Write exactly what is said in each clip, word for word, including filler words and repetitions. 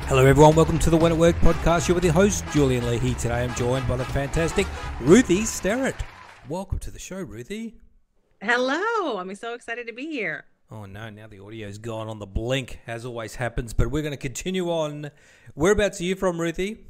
Hello everyone, welcome to the When at Work podcast. You're with your host, Julian Leahy. Today I'm joined by the fantastic Ruthie Sterrett. Welcome to the show, Ruthie. Hello, I'm so excited to be here. Oh no, now the audio's gone on the blink, as always happens, but we're going to continue on. Whereabouts are you from, Ruthie?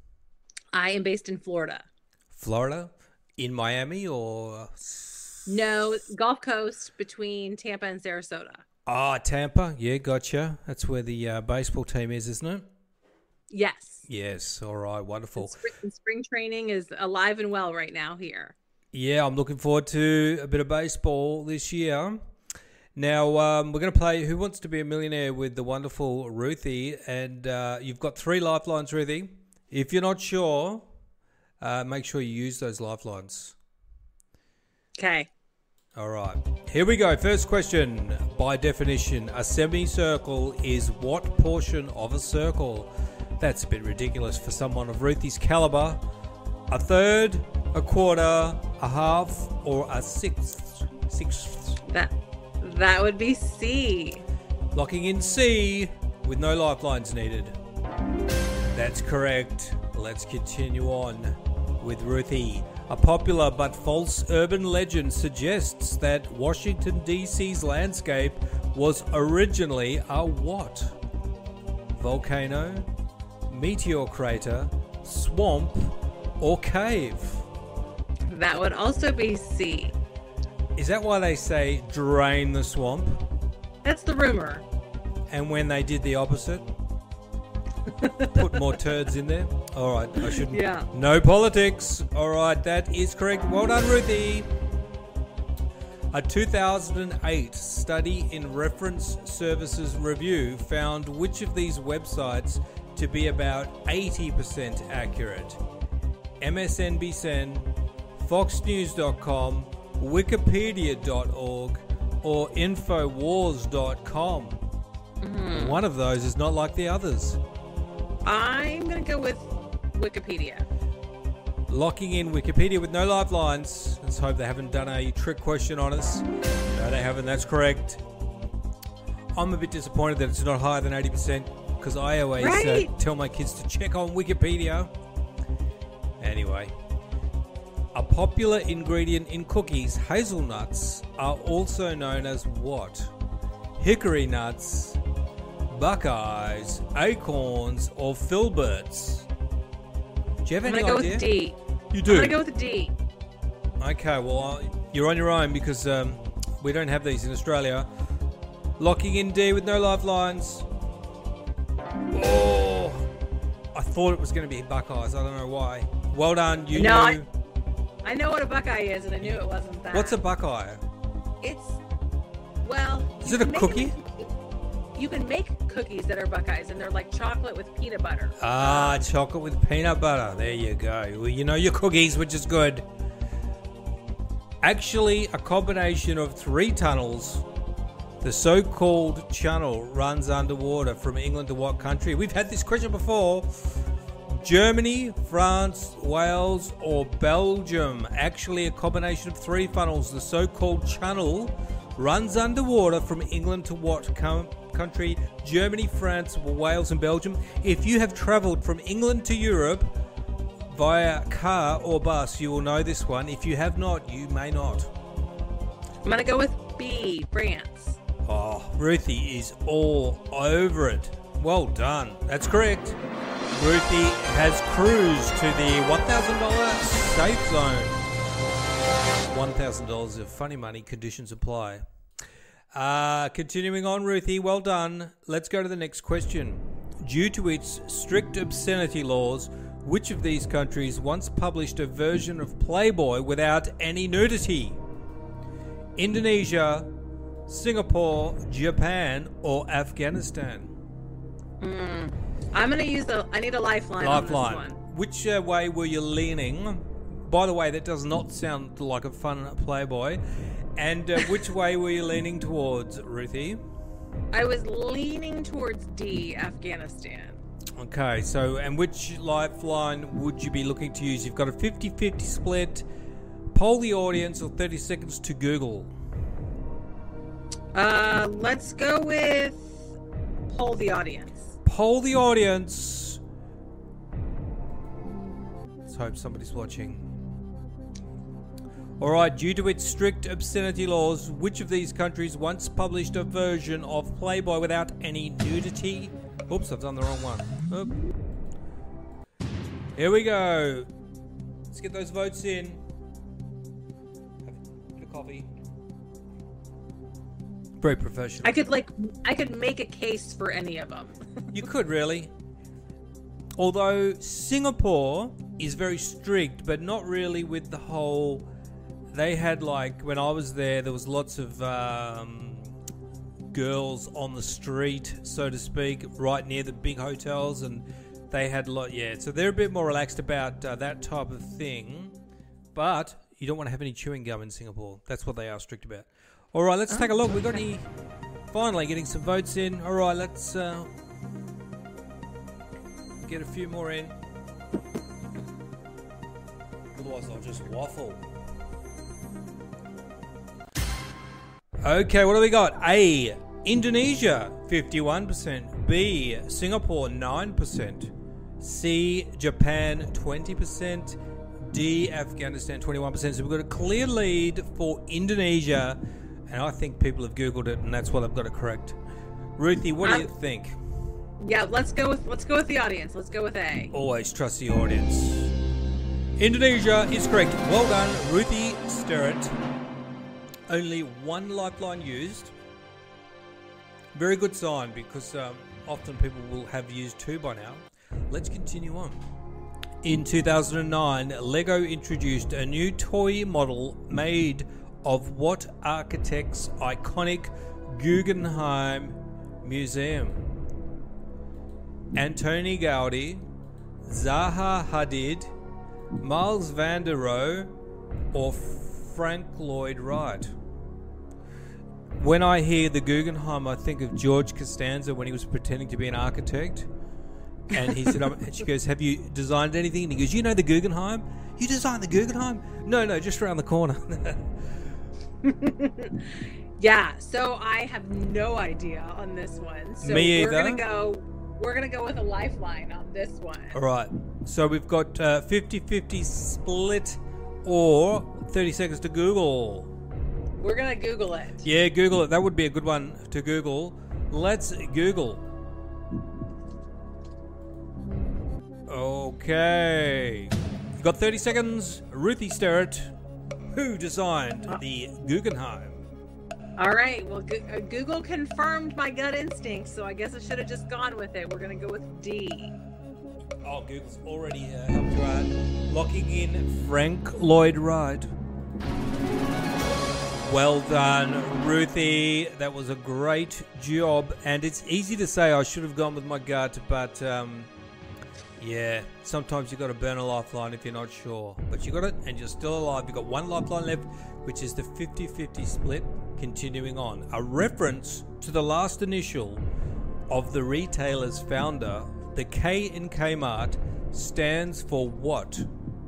I am based in Florida. Florida? In Miami or? No, Gulf Coast between Tampa and Sarasota. Ah, Tampa. Yeah, gotcha. That's where the uh, baseball team is, isn't it? Yes. Yes. All right. Wonderful. And spring, and spring training is alive and well right now here. Yeah, I'm looking forward to a bit of baseball this year. Now, um, we're going to play Who Wants to Be a Millionaire with the wonderful Ruthie. And uh, you've got three lifelines, Ruthie. If you're not sure, uh, make sure you use those lifelines. Okay. All right. Here we go. First question. By definition, a semicircle is what portion of a circle? That's a bit ridiculous for someone of Ruthie's caliber. A third, a quarter, a half, or a sixth? Sixth. That that would be C. Locking in C with no lifelines needed. That's correct. Let's continue on with Ruthie. A popular but false urban legend suggests that Washington, D C's landscape was originally a what? Volcano, meteor crater, swamp, or cave? That would also be C. Is that why they say drain the swamp? That's the rumor. And when they did the opposite? Put more turds in there? All right, I shouldn't. Yeah. No politics. All right, that is correct. Well done, Ruthie. A two thousand eight study in Reference Services Review found which of these websites to be about eighty percent accurate? M S N B C N, Fox News dot com, Wikipedia dot org, or Infowars dot com. Mm-hmm. One of those is not like the others. I'm going to go with Wikipedia. Locking in Wikipedia with no lifelines. Let's hope they haven't done a trick question on us. No, they haven't. That's correct. I'm a bit disappointed that it's not higher than eighty percent because I always right? uh, tell my kids to check on Wikipedia. Anyway. A popular ingredient in cookies, hazelnuts, are also known as what? Hickory nuts, buckeyes, acorns, or filberts? Do you have I'm any gonna idea? go with D. You do? I'm going to go with D. Okay, well, uh, you're on your own because um, we don't have these in Australia. Locking in D with no lifelines. Oh, I thought it was going to be buckeyes. I don't know why. Well done. You no, knew. I, I know what a buckeye is, and I knew it wasn't that. What's a buckeye? It's, well... Is it a cookie? It, you can make cookies that are buckeyes, and they're like chocolate with peanut butter. Ah, chocolate with peanut butter. There you go. Well, you know your cookies, which is good. Actually, a combination of three tunnels. The so-called channel runs underwater from England to what country? We've had this question before. Germany, France, Wales, or Belgium? Actually, a combination of three funnels. The so-called channel runs underwater from England to what com- country? Germany, France, Wales, and Belgium. If you have travelled from England to Europe via car or bus, you will know this one. If you have not, you may not. I'm going to go with B, France. Oh, Ruthie is all over it. Well done. That's correct. Ruthie has cruised to the one thousand dollars safe zone. one thousand dollars of funny money, conditions apply. Uh, continuing on, Ruthie, well done. Let's go to the next question. Due to its strict obscenity laws, which of these countries once published a version of Playboy without any nudity? Indonesia, Singapore, Japan, or Afghanistan? Mm. I'm going to use the... I need a lifeline, Lifeline. on this one. Which uh, way were you leaning? By the way, that does not sound like a fun Playboy. And uh, which way were you leaning towards, Ruthie? I was leaning towards D, Afghanistan. Okay, so, and which lifeline would you be looking to use? You've got a fifty-fifty split, poll the audience, or thirty seconds to Google. Uh, let's go with poll the audience. poll the audience. Let's hope somebody's watching. Alright, due to its strict obscenity laws, which of these countries once published a version of Playboy without any nudity? Oops, I've done the wrong one. Oop. Here we go. Let's get those votes in. Have a bit of coffee. Very professional. I could like, I could make a case for any of them. You could really. Although Singapore is very strict, but not really with the whole... They had like, when I was there, there was lots of um, girls on the street, so to speak, right near the big hotels, and they had a lot, yeah. So they're a bit more relaxed about uh, that type of thing, but you don't want to have any chewing gum in Singapore. That's what they are strict about. All right, let's oh, take a look. We've got any, finally getting some votes in. All right, let's uh, get a few more in. Otherwise, I'll just waffle. Okay, what do we got? A, Indonesia, fifty-one percent. B, Singapore, nine percent. C, Japan, twenty percent. D, Afghanistan, twenty-one percent. So we've got a clear lead for Indonesia, and I think people have Googled it, and that's why they've got it correct. Ruthie, what do um, you think? Yeah, let's go with let's go with the audience. Let's go with A. Always trust the audience. Indonesia is correct. Well done, Ruthie Sterrett. Only one lifeline used. Very good sign, because um, often people will have used two by now. Let's continue on. In two thousand nine, Lego introduced a new toy model made of what architect's iconic Guggenheim Museum? Antoni Gaudi, Zaha Hadid, Miles van der Rohe, or Frank Lloyd Wright? When I hear the Guggenheim, I think of George Costanza when he was pretending to be an architect. And he said, and she goes, have you designed anything? And he goes, you know the Guggenheim? You designed the Guggenheim? No, no, just around the corner. Yeah, so I have no idea on this one. So Me we're either. gonna go we're gonna go with a lifeline on this one. Alright. So we've got uh, fifty-fifty split or thirty seconds to Google. We're gonna Google it. Yeah, Google it. That would be a good one to Google. Let's Google. Okay. You've got thirty seconds. Ruthie Sterrett, who designed the Guggenheim? All right. Well, Go- uh, Google confirmed my gut instinct, so I guess I should have just gone with it. We're going to go with D. Oh, Google's already uh, helped you out. Locking in Frank Lloyd Wright. Well done, Ruthie. That was a great job. And it's easy to say I should have gone with my gut, but um, yeah, sometimes you've got to burn a lifeline if you're not sure. But you got it, and you're still alive. You've got one lifeline left, which is the fifty-fifty split. Continuing on. A reference to the last initial of the retailer's founder, the K in Kmart, stands for what?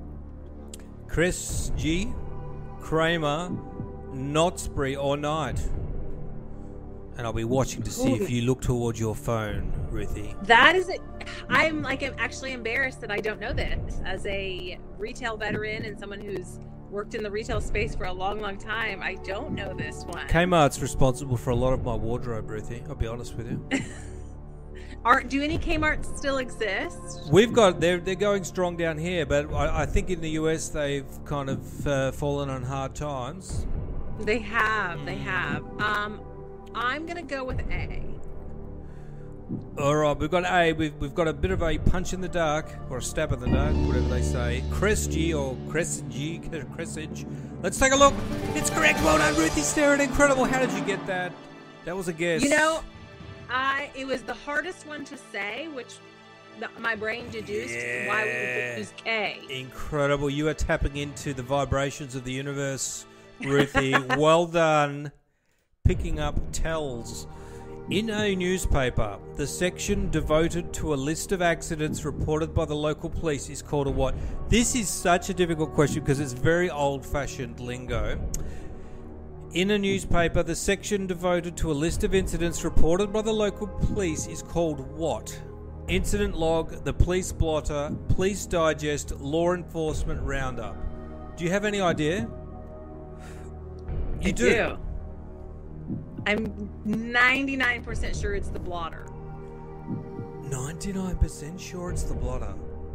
Chris G, Kramer, Knotsbury, or Knight? And I'll be watching to see if you look towards your phone, Ruthie. That is it. I'm like I'm actually embarrassed that I don't know this. As a retail veteran and someone who's worked in the retail space for a long, long time, I don't know this one. Kmart's responsible for a lot of my wardrobe, Ruthie. I'll be honest with you. Are do any Kmarts still exist? We've got they're they're going strong down here, but I, I think in the U S they've kind of uh, fallen on hard times. They have, they have. Um, I'm gonna go with A. All right, we've got A. We've we've got a bit of a punch in the dark, or a stab in the dark, whatever they say. Cressgy or Cressgy, Cressage. Let's take a look. It's correct. Well done, Ruthie Sterrett. Incredible. How did you get that? That was a guess. You know, I it was the hardest one to say, which the, my brain deduced yeah. why we would use K. Incredible. You are tapping into the vibrations of the universe, Ruthie. Well done. Picking up tells. In a newspaper, the section devoted to a list of accidents reported by the local police is called a what? This is such a difficult question because it's very old-fashioned lingo. In a newspaper, the section devoted to a list of incidents reported by the local police is called what? Incident log, the police blotter, police digest, law enforcement roundup. Do you have any idea? You I do. do. I'm ninety-nine percent sure it's the blotter. ninety-nine percent sure it's the blotter.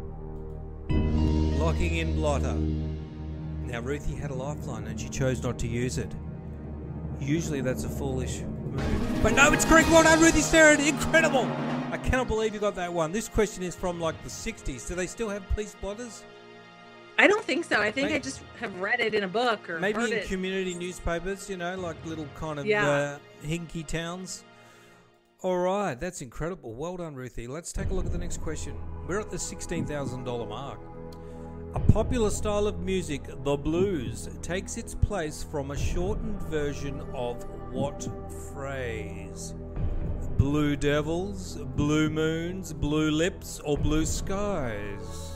Locking in blotter. Now, Ruthie had a lifeline and she chose not to use it. Usually that's a foolish move. But no, it's correct. Well done, Ruthie Sterrett. Incredible. I cannot believe you got that one. This question is from like the sixties. Do they still have police blotters? I don't think so. I think Maybe- I just have read it in a book or Maybe heard in it. community newspapers, you know, like little kind of Yeah. uh, hinky towns. All right, that's incredible. Well done, Ruthie. Let's take a look at the next question. We're at the sixteen thousand dollars mark. A popular style of music, the blues, takes its place from a shortened version of what phrase? Blue devils, blue moons, blue lips, or blue skies?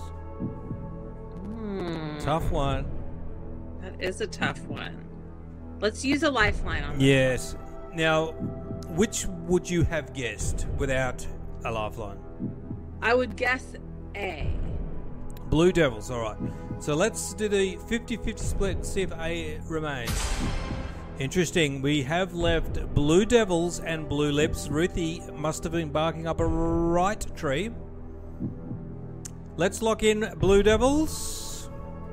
Hmm, Tough one. that is a tough one. Let's use a lifeline on that. Yes. Now, which would you have guessed without a lifeline? I would guess A. Blue Devils, all right. So let's do the fifty-fifty split and see if A remains. Interesting. We have left Blue Devils and Blue Lips. Ruthie must have been barking up a right tree. Let's lock in Blue Devils.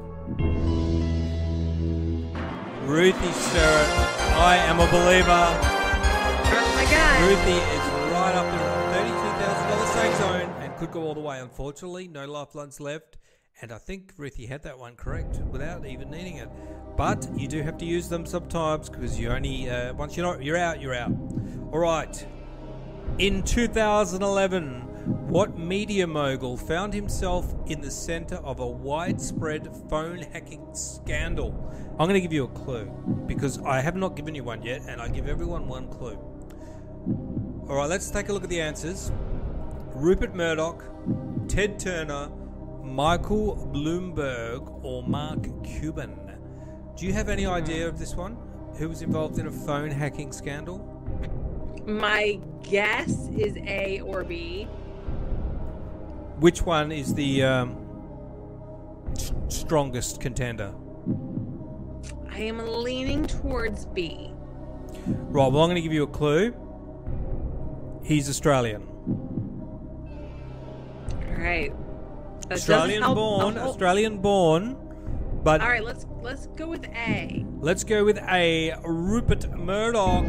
Ruthie Sterrett, I am a believer. Oh my God. Ruthie is right up there in the thirty-two thousand dollars safe zone and could go all the way. Unfortunately, no lifelines left. And I think Ruthie had that one correct without even needing it. But you do have to use them sometimes because you only, uh, once you're, not, you're out, you're out. All right. In two thousand eleven, what media mogul found himself in the center of a widespread phone hacking scandal? I'm going to give you a clue because I have not given you one yet, and I give everyone one clue. All right, let's take a look at the answers. Rupert Murdoch, Ted Turner, Michael Bloomberg, or Mark Cuban. Do you have any idea of this one? Who was involved in a phone hacking scandal? My guess is A or B. Which one is the um, s- strongest contender? I am leaning towards B. Right, well, I'm going to give you a clue. He's Australian. All right. That Australian doesn't help- born, oh, Australian born, but All right, let's let's go with A. let's go with A. Rupert Murdoch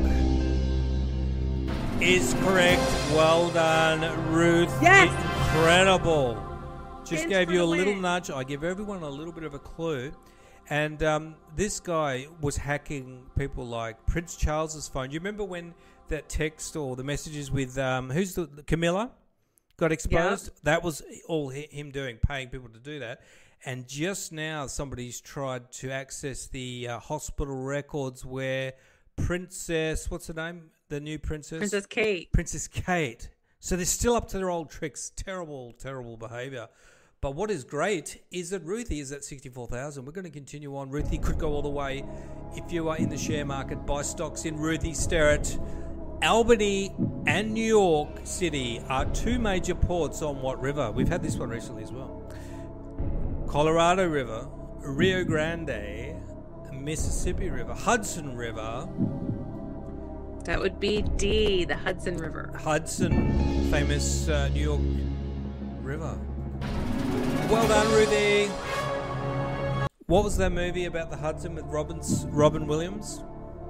is correct. Well done, Ruth. Yes! Incredible. Just Pins gave for you a the little win. nudge. I give everyone a little bit of a clue. And um, this guy was hacking people like Prince Charles's phone. Do you remember when that text or the messages with, um, who's the, Camilla? Got exposed? That was all hi- him doing, paying people to do that. And just now, somebody's tried to access the uh, hospital records where Princess, what's her name? The new princess? Princess Kate. Princess Kate. So they're still up to their old tricks. Terrible, terrible behaviour. But what is great is that Ruthie is at sixty-four thousand. We're going to continue on. Ruthie could go all the way. If you are in the share market, buy stocks in Ruthie Sterrett. Albany and New York City are two major ports on what river? We've had this one recently as well. Colorado River, Rio Grande, Mississippi River, Hudson River. That would be D, the Hudson River. Hudson, famous uh, New York River. Well done, Ruthie. What was that movie about the Hudson with Robin's, Robin Williams?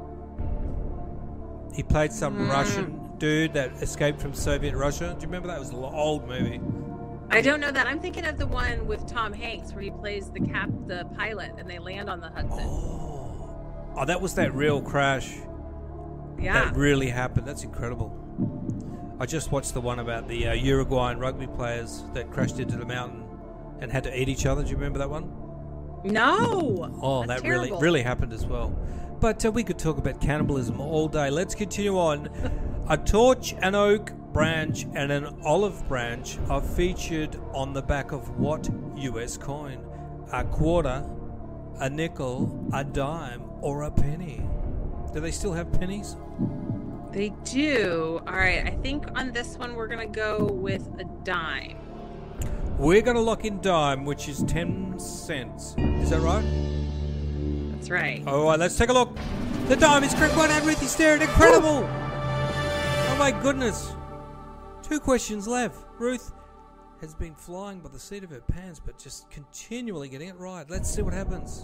He played some Mm. Russian dude that escaped from Soviet Russia. Do you remember that? It was an old movie. I don't know that. I'm thinking of the one with Tom Hanks where he plays the cap, the pilot, and they land on the Hudson. Oh, oh that was that real crash. yeah. That really happened. That's incredible. I just watched the one about the uh, Uruguayan rugby players that crashed into the mountain and had to eat each other. Do you remember that one? No. Oh, That's that really terrible. really happened as well. But uh, we could talk about cannibalism all day. Let's continue on. A torch, an oak branch, and an olive branch are featured on the back of what U S coin? A quarter, a nickel, a dime, or a penny? Do they still have pennies? They do. All right. I think on this one we're gonna go with a dime. We're going to lock in dime, which is ten cents. Is that right? That's right. All right, let's take a look. The dime is correct. One, and Ruthie staring. Incredible. Oh, my goodness. Two questions left. Ruth has been flying by the seat of her pants, but just continually getting it right. Let's see what happens.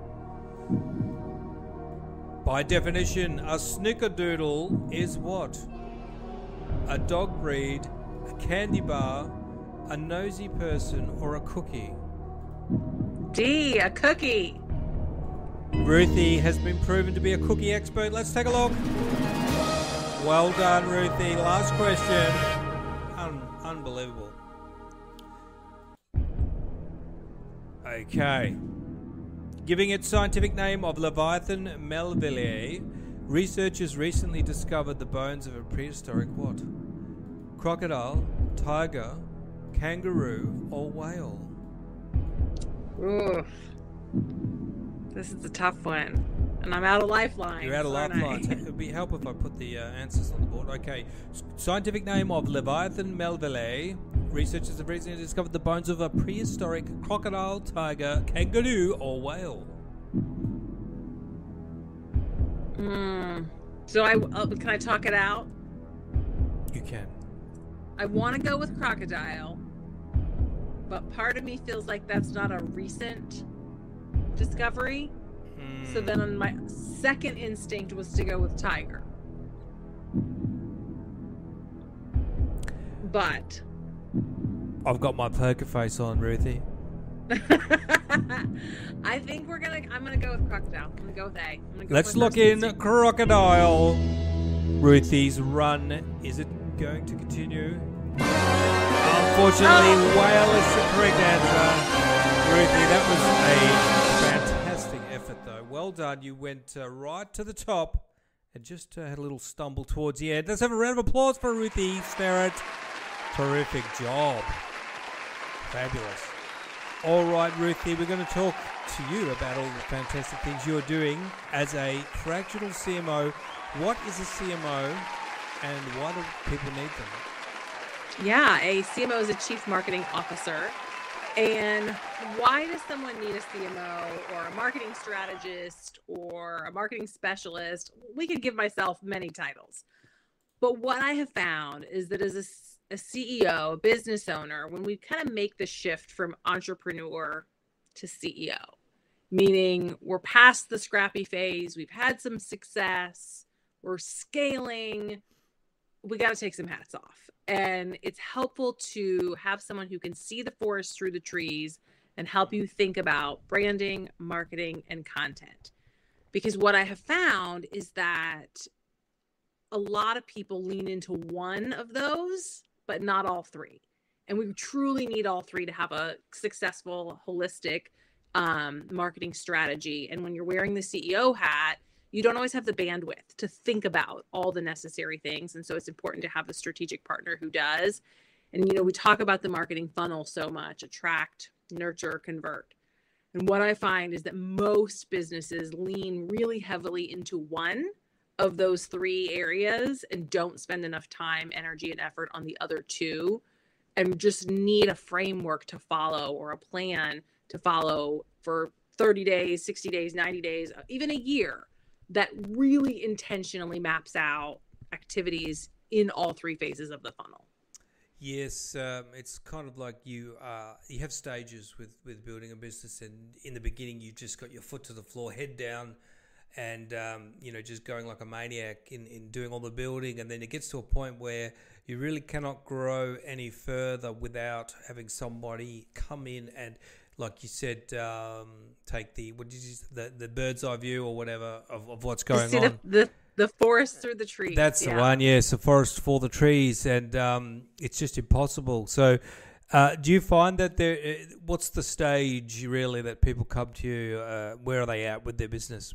By definition, a snickerdoodle is what? A dog breed, a candy bar, a nosy person, or a cookie? D, a cookie. Ruthie has been proven to be a cookie expert. Let's take a look. Well done, Ruthie. Last question. Un- unbelievable. Okay. Giving its scientific name of Leviathan melvillei, researchers recently discovered the bones of a prehistoric what? Crocodile, tiger, kangaroo, or whale? Oof. This is a tough one. And I'm out of lifelines. You're out of lifelines. It would be help if I put the uh, answers on the board. Okay. S- scientific name of Leviathan melvillei. Researchers have recently discovered the bones of a prehistoric crocodile, tiger, kangaroo, or whale. Mm. So I uh, can I talk it out? You can. I want to go with crocodile, but part of me feels like that's not a recent discovery. Mm. So then my second instinct was to go with tiger. But I've got my poker face on, Ruthie. I think we're gonna I'm gonna go with crocodile. I'm gonna go with A. I'm gonna go Let's with look in crocodile. Ruthie's run. Is it going to continue? Unfortunately, Oh. whale is the correct answer. Ruthie, that was a fantastic effort, though. Well done. You went uh, right to the top and just uh, had a little stumble towards the end. Let's have a round of applause for Ruthie Sterrett. Terrific job. Fabulous. All right, Ruthie, we're going to talk to you about all the fantastic things you're doing as a fractional C M O. What is a C M O and why do people need them? Yeah, a C M O is a chief marketing officer. And why does someone need a C M O or a marketing strategist or a marketing specialist? We could give myself many titles. But what I have found is that as a, a C E O, a business owner, when we kind of make the shift from entrepreneur to C E O, meaning we're past the scrappy phase, we've had some success, we're scaling, we got to take some hats off. And it's helpful to have someone who can see the forest through the trees and help you think about branding, marketing, and content. Because what I have found is that a lot of people lean into one of those, but not all three. And we truly need all three to have a successful, holistic um, marketing strategy. And when you're wearing the C E O hat, you don't always have the bandwidth to think about all the necessary things. And so it's important to have a strategic partner who does. And, you know, we talk about the marketing funnel so much: attract, nurture, convert. And what I find is that most businesses lean really heavily into one of those three areas and don't spend enough time, energy, and effort on the other two, and just need a framework to follow or a plan to follow for thirty days, sixty days, ninety days, even a year, that really intentionally maps out activities in all three phases of the funnel. Yes, um, it's kind of like you uh, you have stages with, with building a business, and in the beginning you've just got your foot to the floor, head down, and um, you know, just going like a maniac in, in doing all the building, and then it gets to a point where you really cannot grow any further without having somebody come in and, like you said, um, take the what did you the the bird's eye view or whatever of, of what's going See on. The, the the forest through the trees. That's yeah. the one, yes, the forest for the trees, and um, it's just impossible. So, uh, do you find that there? Uh, what's the stage really that people come to you? Uh, where are they at with their business?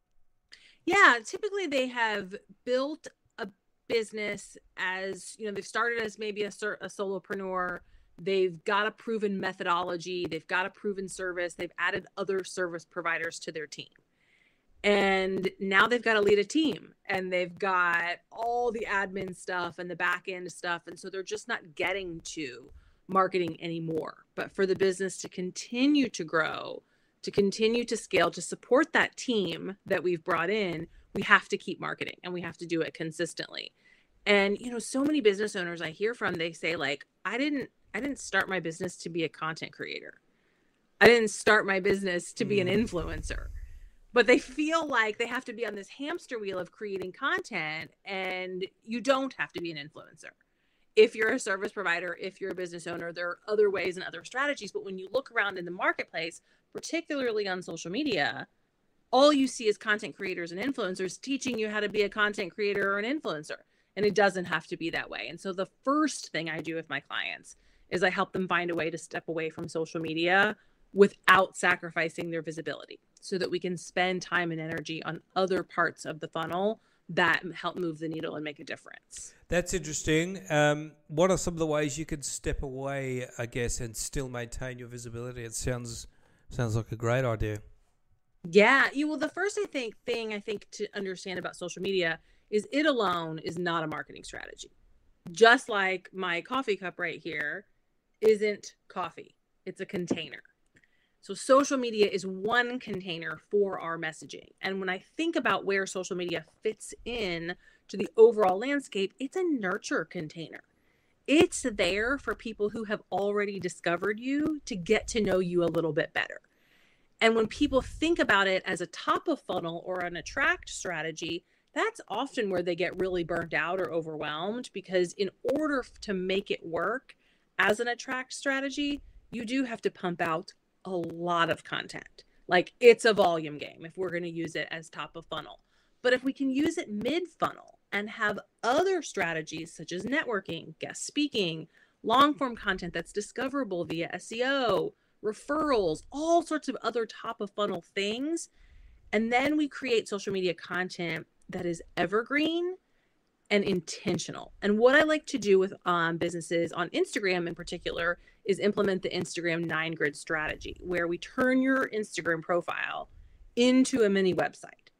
Yeah, typically they have built a business as, you know, they've started as maybe a, a solopreneur. They've got a proven methodology. They've got a proven service. They've added other service providers to their team. And now they've got to lead a team, and they've got all the admin stuff and the back end stuff. And so they're just not getting to marketing anymore. But for the business to continue to grow, to continue to scale, to support that team that we've brought in, we have to keep marketing, and we have to do it consistently. And, you know, so many business owners I hear from, they say like, I didn't, I didn't start my business to be a content creator. I didn't start my business to be an influencer. But they feel like they have to be on this hamster wheel of creating content, and you don't have to be an influencer. If you're a service provider, if you're a business owner, there are other ways and other strategies. But when you look around in the marketplace, particularly on social media, all you see is content creators and influencers teaching you how to be a content creator or an influencer. And it doesn't have to be that way. And so the first thing I do with my clients is I help them find a way to step away from social media without sacrificing their visibility, so that we can spend time and energy on other parts of the funnel that help move the needle and make a difference. That's interesting. Um, what are some of the ways you can step away, I guess, and still maintain your visibility? It sounds sounds like a great idea. Yeah. You, well, the first I think thing I think to understand about social media is it alone is not a marketing strategy. Just like my coffee cup right here isn't coffee. It's a container. So social media is one container for our messaging. And when I think about where social media fits in to the overall landscape, it's a nurture container. It's there for people who have already discovered you to get to know you a little bit better. And when people think about it as a top of funnel or an attract strategy, that's often where they get really burnt out or overwhelmed, because in order to make it work as an attract strategy, you do have to pump out a lot of content. Like, it's a volume game if we're going to use it as top of funnel. But if we can use it mid funnel and have other strategies such as networking, guest speaking, long form content that's discoverable via S E O, referrals, all sorts of other top of funnel things, and then we create social media content that is evergreen and intentional. And what I like to do with um, businesses on Instagram in particular is implement the Instagram nine grid strategy, where we turn your Instagram profile into a mini website.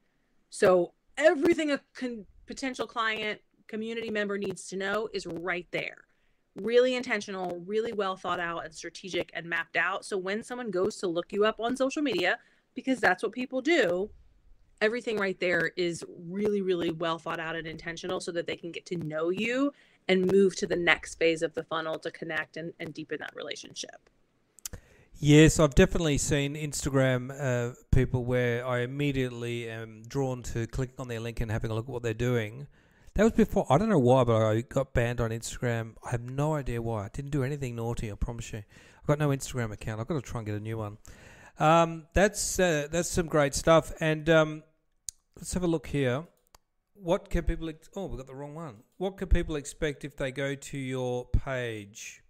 So everything a con- potential client, community member needs to know is right there. Really intentional, really well thought out and strategic and mapped out. So when someone goes to look you up on social media, because that's what people do, everything right there is really, really well thought out and intentional, so that they can get to know you and move to the next phase of the funnel to connect and, and deepen that relationship. Yes, I've definitely seen Instagram uh, people where I immediately am drawn to clicking on their link and having a look at what they're doing. That was before, I don't know why, but I got banned on Instagram. I have no idea why. I didn't do anything naughty, I promise you. I've got no Instagram account. I've got to try and get a new one. Um, that's uh, that's some great stuff. And um, let's have a look here. What can people... Ex- oh, we got the wrong one. What can people expect if they go to your page?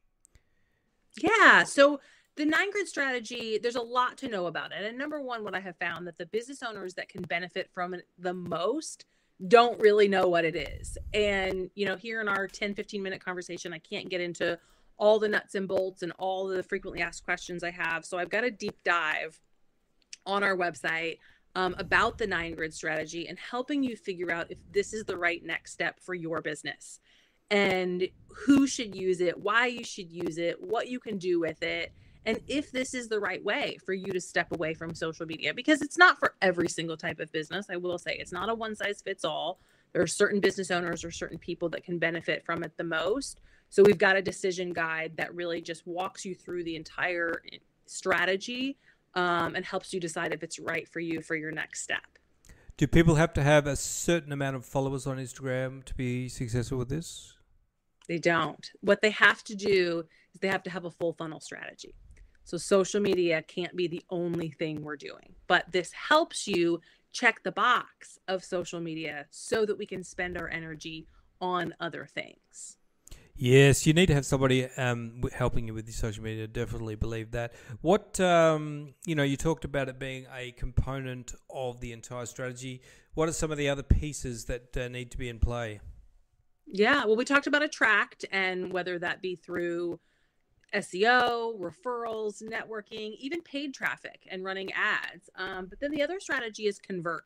Yeah, so the nine grid strategy, there's a lot to know about it. And number one, what I have found that the business owners that can benefit from it the most don't really know what it is. And, you know, here in our ten, fifteen minute conversation, I can't get into all the nuts and bolts and all the frequently asked questions I have. So I've got a deep dive on our website um, about the nine grid strategy and helping you figure out if this is the right next step for your business, and who should use it, why you should use it, what you can do with it, and if this is the right way for you to step away from social media. Because it's not for every single type of business. I will say it's not a one size fits all. There are certain business owners or certain people that can benefit from it the most. So we've got a decision guide that really just walks you through the entire strategy um, and helps you decide if it's right for you for your next step. Do people have to have a certain amount of followers on Instagram to be successful with this? They don't. What they have to do is they have to have a full funnel strategy. So social media can't be the only thing we're doing, but this helps you check the box of social media so that we can spend our energy on other things. Yes, you need to have somebody um, helping you with your social media. Definitely believe that. What, um, you know, you talked about it being a component of the entire strategy. What are some of the other pieces that uh, need to be in play? Yeah, well, we talked about attract, and whether that be through S E O, referrals, networking, even paid traffic and running ads. Um, but then the other strategy is convert,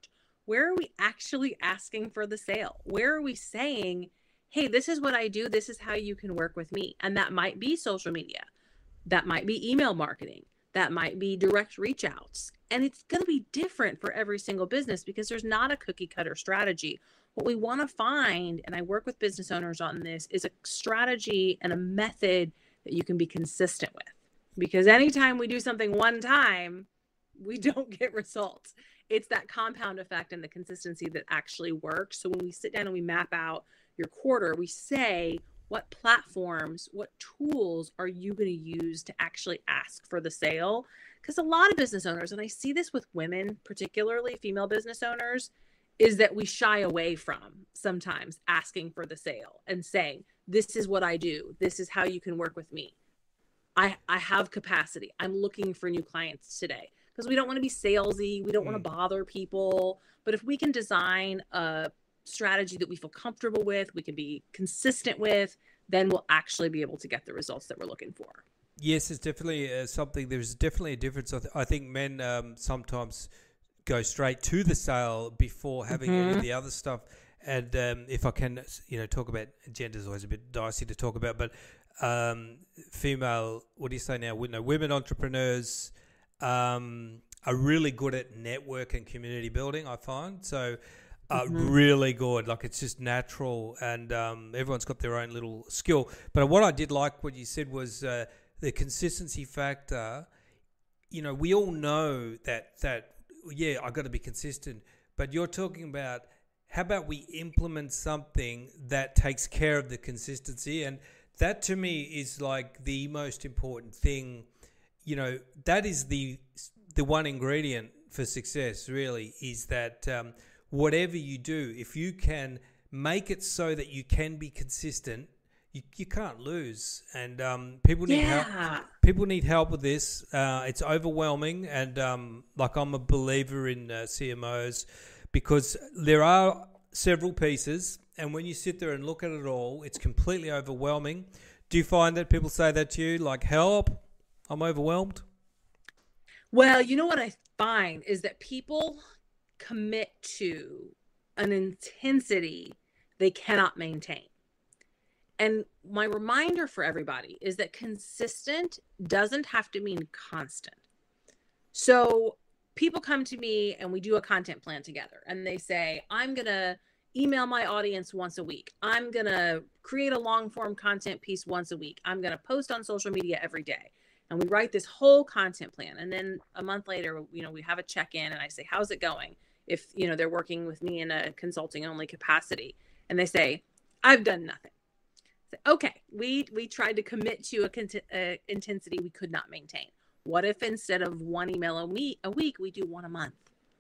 Where are we actually asking for the sale? Where are we saying, hey, this is what I do. This is how you can work with me. And that might be social media. That might be email marketing. That might be direct reach outs. And it's going to be different for every single business because there's not a cookie cutter strategy. What we want to find, and I work with business owners on this, is a strategy and a method that you can be consistent with. Because anytime we do something one time, we don't get results. It's that compound effect and the consistency that actually works. So when we sit down and we map out your quarter, we say, what platforms, what tools are you going to use to actually ask for the sale? Because a lot of business owners, and I see this with women, particularly female business owners, is that we shy away from sometimes asking for the sale and saying, this is what I do. This is how you can work with me. I, I have capacity. I'm looking for new clients today. Because we don't want to be salesy. We don't mm. want to bother people. But if we can design a strategy that we feel comfortable with, we can be consistent with, then we'll actually be able to get the results that we're looking for. Yes, it's definitely uh, something. There's definitely a difference. I, th- I think men um, sometimes go straight to the sale before having mm-hmm. any of the other stuff. And um, if I can, you know, talk about gender is always a bit dicey to talk about, but um, female, what do you say now? No, women entrepreneurs um, are really good at network and community building, I find. So uh, mm-hmm. really good. Like it's just natural, and um, everyone's got their own little skill. But what I did like what you said was uh, the consistency factor. You know, we all know that, that yeah, I got to be consistent. But you're talking about, how about we implement something that takes care of the consistency? And that to me is like the most important thing. You know, that is the the one ingredient for success, really, is that um, whatever you do, if you can make it so that you can be consistent, you, you can't lose. And um, people need yeah. help. People need help with this. Uh, it's overwhelming, and um, like I'm a believer in uh, C M Os because there are several pieces, and when you sit there and look at it all, it's completely overwhelming. Do you find that people say that to you, like, help, I'm overwhelmed? Well, you know what I find is that people commit to an intensity they cannot maintain. And my reminder for everybody is that consistent doesn't have to mean constant. So people come to me and we do a content plan together and they say, I'm going to email my audience once a week. I'm going to create a long form content piece once a week. I'm going to post on social media every day. And we write this whole content plan. And then a month later, you know, we have a check-in and I say, how's it going? If, you know, they're working with me in a consulting only capacity and they say, I've done nothing. I say, okay, we, we tried to commit to a, cont- a intensity we could not maintain. What if instead of one email a week, a week, we do one a month?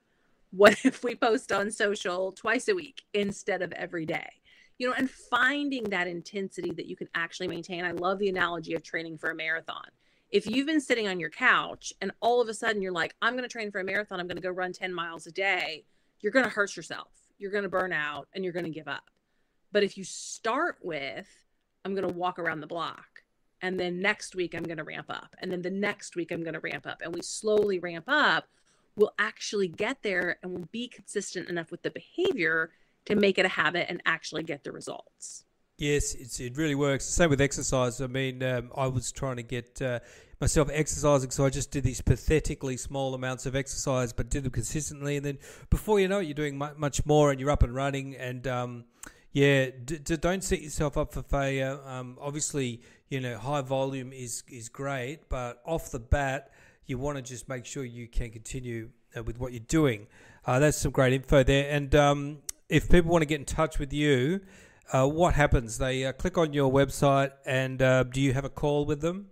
What if we post on social twice a week instead of every day? You know, and finding that intensity that you can actually maintain. I love the analogy of training for a marathon. If you've been sitting on your couch and all of a sudden you're like, I'm going to train for a marathon, I'm going to go run ten miles a day, you're going to hurt yourself. You're going to burn out and you're going to give up. But if you start with, I'm going to walk around the block, and then next week I'm going to ramp up, and then the next week I'm going to ramp up, and we slowly ramp up, we'll actually get there and we'll be consistent enough with the behavior to make it a habit and actually get the results. Yes, it's, it really works. Same with exercise. I mean, um, I was trying to get uh, myself exercising, so I just did these pathetically small amounts of exercise, but did them consistently. And then before you know it, you're doing much more and you're up and running. And um, yeah, d- d- don't set yourself up for failure. Um, obviously, you know, high volume is, is great, but off the bat, you want to just make sure you can continue uh, with what you're doing. Uh, that's some great info there. And um, if people want to get in touch with you, Uh, what happens? They uh, click on your website and uh, do you have a call with them?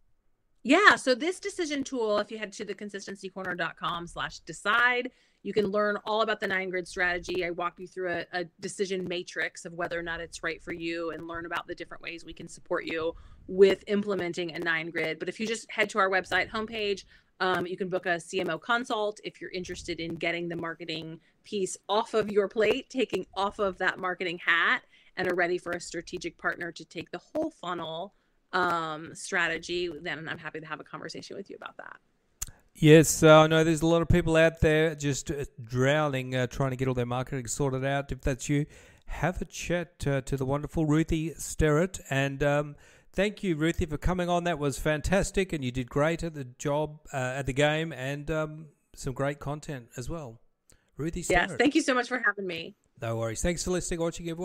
Yeah. So this decision tool, if you head to the consistency corner dot com slash decide, you can learn all about the nine grid strategy. I walk you through a, a decision matrix of whether or not it's right for you and learn about the different ways we can support you with implementing a nine grid. But if you just head to our website homepage, um, you can book a C M O consult if you're interested in getting the marketing piece off of your plate, taking off of that marketing hat, and are ready for a strategic partner to take the whole funnel um, strategy. Then I'm happy to have a conversation with you about that. Yes, uh, I know there's a lot of people out there just uh, drowning, uh, trying to get all their marketing sorted out. If that's you, have a chat uh, to the wonderful Ruthie Sterrett. And um, thank you, Ruthie, for coming on. That was fantastic, and you did great at the job, uh, at the game, and um, some great content as well. Ruthie Sterrett. Yes, thank you so much for having me. No worries. Thanks for listening, watching, everyone.